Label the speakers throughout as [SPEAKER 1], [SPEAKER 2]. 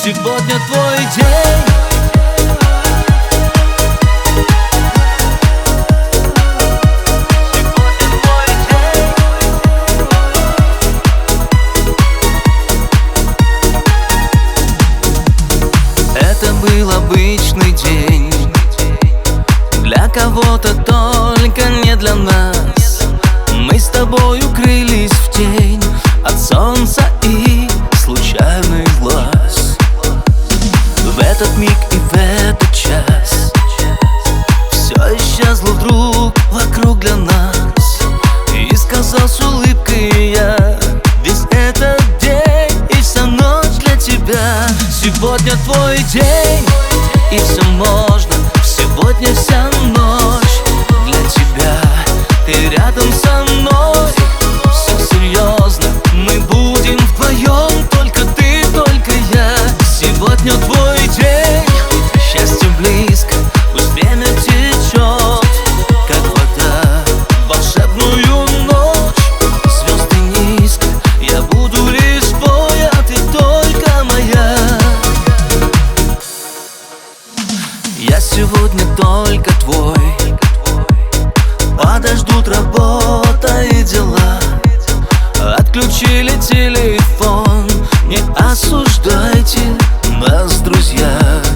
[SPEAKER 1] Сегодня твой день. Это был обычный день, для кого-то, только не для нас. Мы с тобой укрылись в тень от солнца и случайных глаз. В этот миг и в этот час все исчезло вдруг вокруг для нас. И сказал с улыбкой я: весь этот день и вся ночь для тебя. Сегодня твой день, и все можно. Сегодня вся ночь для тебя. Ты рядом со мной, все серьезно. Мы будем вдвоем, только ты, только я. Сегодня твой день, счастье близко. Пусть время течет, как вода, в волшебную ночь. Звезды низко, я буду лишь твой, а ты только моя. Я сегодня только твой. Подождут работа и дела. Отключили телефон, не осуждайте нас, друзья.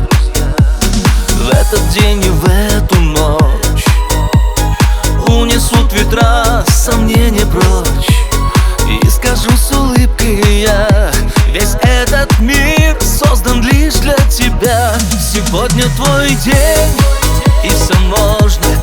[SPEAKER 1] В этот день и в эту ночь унесут ветра сомнения прочь. И скажу с улыбкой я: весь этот мир создан лишь для тебя. Сегодня твой день, и все можно.